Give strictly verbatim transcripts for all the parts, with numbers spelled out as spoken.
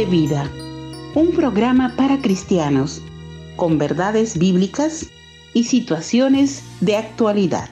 de Vida, un programa para cristianos con verdades bíblicas y situaciones de actualidad.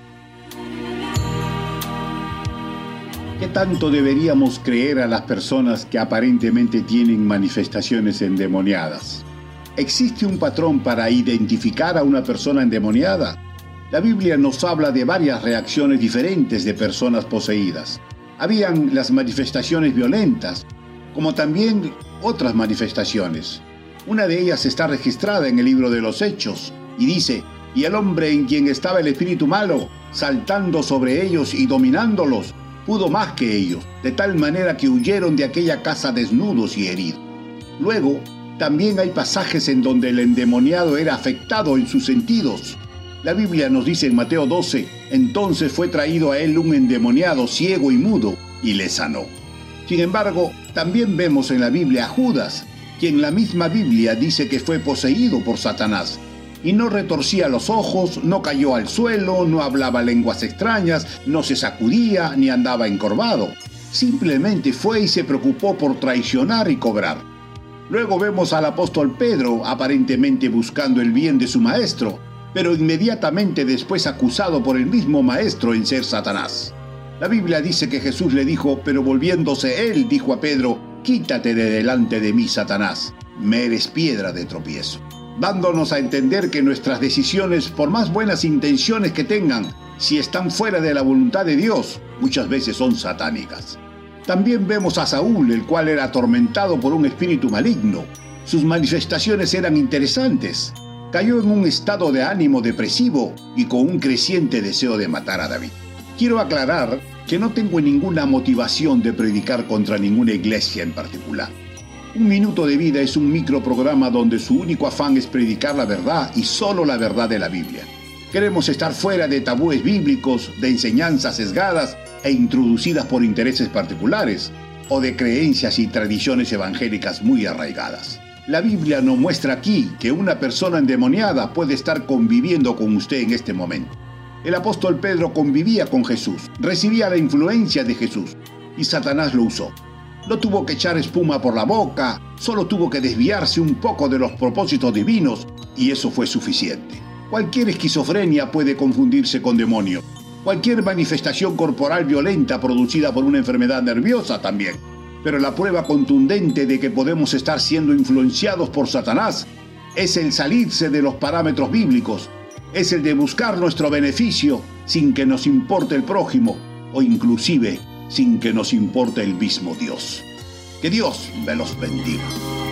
¿Qué tanto deberíamos creer a las personas que aparentemente tienen manifestaciones endemoniadas? ¿Existe un patrón para identificar a una persona endemoniada? La Biblia nos habla de varias reacciones diferentes de personas poseídas. Habían las manifestaciones violentas, como también otras manifestaciones. Una de ellas está registrada en el libro de los Hechos y dice: «Y el hombre en quien estaba el espíritu malo, saltando sobre ellos y dominándolos, pudo más que ellos, de tal manera que huyeron de aquella casa desnudos y heridos». Luego, también hay pasajes en donde el endemoniado era afectado en sus sentidos. La Biblia nos dice en Mateo doce: «Entonces fue traído a él un endemoniado ciego y mudo, y le sanó». Sin embargo, también vemos en la Biblia a Judas, quien la misma Biblia dice que fue poseído por Satanás, y no retorcía los ojos, no cayó al suelo, no hablaba lenguas extrañas, no se sacudía, ni andaba encorvado. Simplemente fue y se preocupó por traicionar y cobrar. Luego vemos al apóstol Pedro aparentemente buscando el bien de su maestro, pero inmediatamente después acusado por el mismo maestro en ser Satanás. La Biblia dice que Jesús le dijo, pero volviéndose él dijo a Pedro: «Quítate de delante de mí, Satanás, me eres piedra de tropiezo», dándonos a entender que nuestras decisiones, por más buenas intenciones que tengan, si están fuera de la voluntad de Dios, muchas veces son satánicas. También vemos a Saúl, el cual era atormentado por un espíritu maligno. Sus manifestaciones eran interesantes. Cayó en un estado de ánimo depresivo y con un creciente deseo de matar a David. Quiero aclarar que no tengo ninguna motivación de predicar contra ninguna iglesia en particular. Un Minuto de Vida es un microprograma donde su único afán es predicar la verdad y solo la verdad de la Biblia. Queremos estar fuera de tabúes bíblicos, de enseñanzas sesgadas e introducidas por intereses particulares, o de creencias y tradiciones evangélicas muy arraigadas. La Biblia nos muestra aquí que una persona endemoniada puede estar conviviendo con usted en este momento. El apóstol Pedro convivía con Jesús, recibía la influencia de Jesús, y Satanás lo usó. No tuvo que echar espuma por la boca, solo tuvo que desviarse un poco de los propósitos divinos, y eso fue suficiente. Cualquier esquizofrenia puede confundirse con demonio. Cualquier manifestación corporal violenta producida por una enfermedad nerviosa también. Pero la prueba contundente de que podemos estar siendo influenciados por Satanás es el salirse de los parámetros bíblicos, es el de buscar nuestro beneficio sin que nos importe el prójimo o inclusive sin que nos importe el mismo Dios. Que Dios me los bendiga.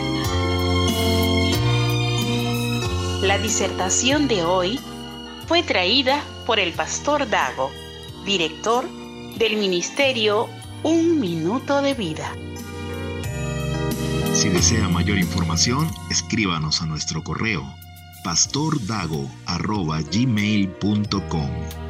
La disertación de hoy fue traída por el pastor Dago, director del ministerio Un Minuto de Vida. Si desea mayor información, escríbanos a nuestro correo pastordago arroba gmail punto com.